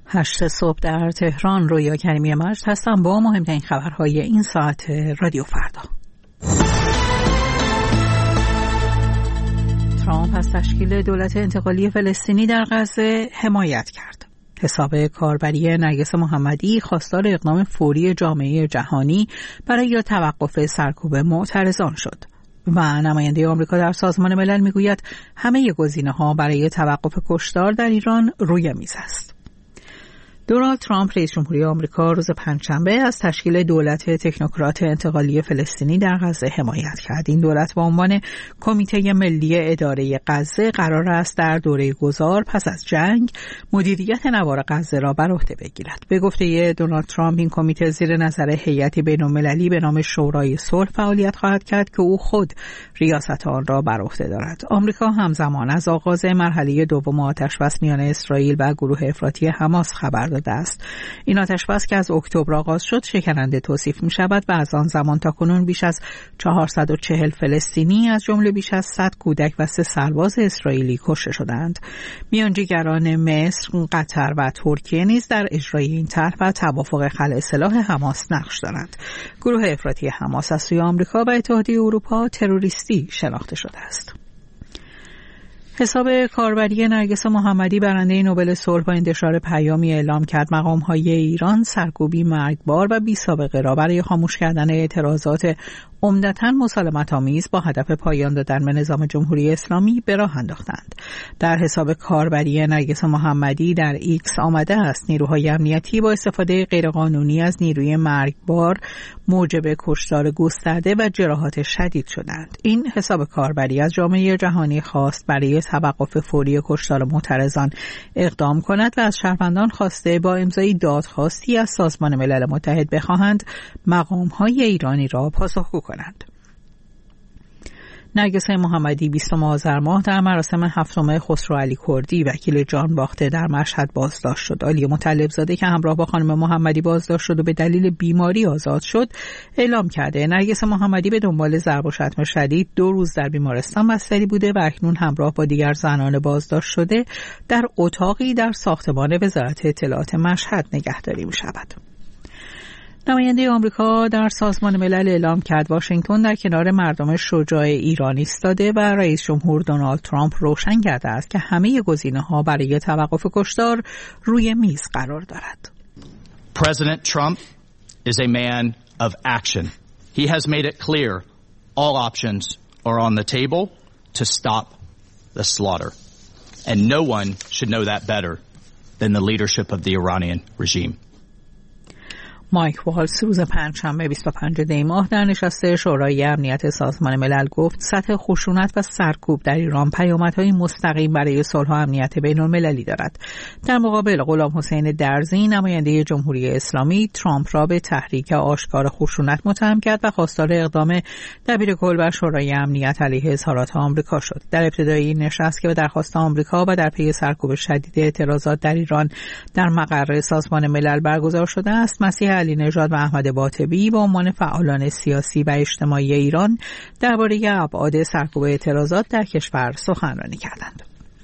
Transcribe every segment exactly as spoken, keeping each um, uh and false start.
هشت صبح در تهران. رویا کریمی مجد هستم با مهمترین خبرهای این ساعت رادیو فردا. ترامپ از تشکیل دولت انتقالی فلسطینی در غزه حمایت کرد. حساب کاربری نرگس محمدی خواستار اقدام فوری جامعه جهانی برای توقف سرکوب معترضان شد و نماینده آمریکا در سازمان ملل میگوید همه گزینه‌ها برای توقف کشتار در ایران روی میز است. دونالد ترامپ رئیس جمهوری آمریکا روز پنجشنبه از تشکیل دولت تکنوکرات انتقالی فلسطینی در غزه حمایت کرد. این دولت با عنوان کمیته ملی اداره غزه قرار است در دوره گذار پس از جنگ مدیریت نوار غزه را بر عهده بگیرد. به گفته دونالد ترامپ این کمیته زیر نظر هیئتی بین‌المللی به نام شورای صلح فعالیت خواهد کرد که او خود ریاست آن را بر عهده دارد. آمریکا همزمان از آغاز مرحله دوم آتش‌بس میان اسرائیل و گروه افراطی حماس خبر داده است. این آتش‌بس که از اکتبر آغاز شد شکننده توصیف می شود و از آن زمان تا کنون بیش از چهارصد و چهل فلسطینی از جمله بیش از صد کودک و سه سرباز اسرائیلی کشته شدند. میانجیگران مصر، قطر و ترکیه نیز در اجرای این طرح و توافق خلع سلاح حماس نقش دارند. گروه افراطی حماس از سوی آمریکا و اتحادیه اروپا تروریستی شناخته شده است. حساب کاربری نرگس محمدی برنده نوبل صلح با انتشار پیامی اعلام کرد مقام‌های ایران سرکوبی مرگبار و بی‌سابقه را برای خاموش کردن اعتراضات عمدتاً مسالمت‌آمیز با هدف پایان دادن به نظام جمهوری اسلامی به راه انداختند. در حساب کاربری نرگس محمدی در ایکس آمده است نیروهای امنیتی با استفاده غیرقانونی از نیروی مرگبار موجب کشتار گسترده و جراحات شدید شدند. این حساب کاربری از جامعه جهانی خواست برای توقف فوری کشتار معترضان اقدام کند و از شهروندان خواسته با امضای دادخواستی از سازمان ملل متحد بخواهند مقام‌های ایرانی را پاسخگو کنند. نرگس محمدی بیستم آذر ماه در مراسم هفتم خسرو علی کردی وکیل جان باخته در مشهد بازداشت شد. علی مطلب زاده که همراه با خانم محمدی بازداشت شد و به دلیل بیماری آزاد شد اعلام کرده نرگس محمدی به دنبال ضرب و شتم شدید دو روز در بیمارستان بستری بوده و اکنون همراه با دیگر زنان بازداشت شده در اتاقی در ساختمان وزارت اطلاعات مشهد نگهداری می‌شود. نماینده آمریکا در سازمان ملل اعلام کرد واشنگتن در کنار مردم شجاع ایران ایستاده و رئیس جمهور دونالد ترامپ روشن کرده است که همه گزینه‌ها برای توقف کشتار روی میز قرار دارد. President Trump is a man of action. He has made it clear all options are on the table to stop the slaughter. And no one should know that better than the leadership of the Iranian regime. مایک والز روز پنجشنبه بیست و پنجم دی ماه در نشست شورای امنیت سازمان ملل گفت سطح خشونت و سرکوب در ایران پیامدهای مستقیم برای صلح و امنیت بین‌المللی دارد. در مقابل غلام حسین درزی نماینده جمهوری اسلامی ترامپ را به تحریک آشکار خشونت متهم کرد و خواستار اقدام دبیرکل بر شورای امنیت علیه اظهارات آمریکا شد. در ابتدای این نشست که به درخواست آمریکا و در پی سرکوب شدید اعتراضات در ایران در مقر سازمان ملل برگزار شده است، مسیح علی نژاد و احمد باطبی با عنوان فعالان سیاسی و اجتماعی ایران درباره ابعاد سرکوب اعتراضات در کشور سخنرانی کردند.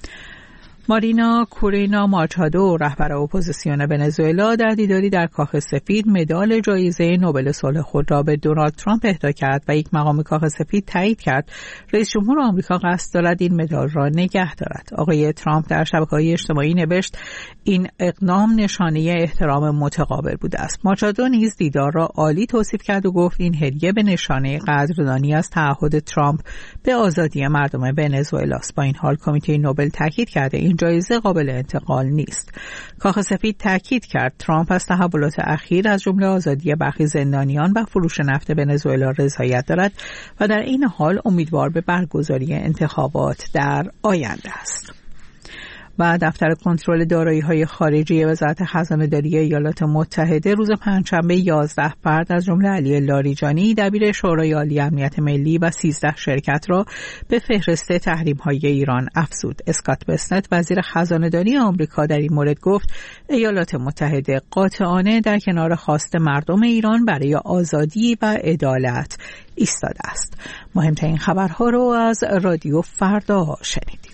مارینا کورینا ماچادو رهبر اپوزیسیون ونزوئلا در دیداری در کاخ سفید مدال جایزه نوبل صلح خود را به دونالد ترامپ اهدا کرد و یک مقام کاخ سفید تایید کرد رئیس جمهور آمریکا قصد دارد این مدال را نگه دارد. آقای ترامپ در شبکه‌های اجتماعی نوشت این اقدام نشانه احترام متقابل بوده است. ماچادو نیز دیدار را عالی توصیف کرد و گفت این هدیه به نشانه قدردانی از تعهد ترامپ به آزادی مردم ونزوئلا است. با این حال کمیته نوبل تاکید کرده این جایزه قابل انتقال نیست. کاخ سفید تاکید کرد ترامپ از تحولات اخیر از جمله آزادی برخی زندانیان و فروش نفت ونزوئلا رضایت دارد و در این حال امیدوار به برگزاری انتخابات در آینده است. و دفتر کنترل دارایی‌های خارجی وزارت خزانه‌داری ایالات متحده روز پنجشنبه یازده فرد از جمله علی لاریجانی دبیر شورای عالی امنیت ملی و سیزده شرکت را به فهرست تحریم‌های ایران افزود. اسکات بسنت وزیر خزانه‌داری آمریکا در این مورد گفت ایالات متحده قاطعانه در کنار خواست مردم ایران برای آزادی و عدالت ایستاده است. مهمترین خبرها رو از رادیو فردا شنیدید.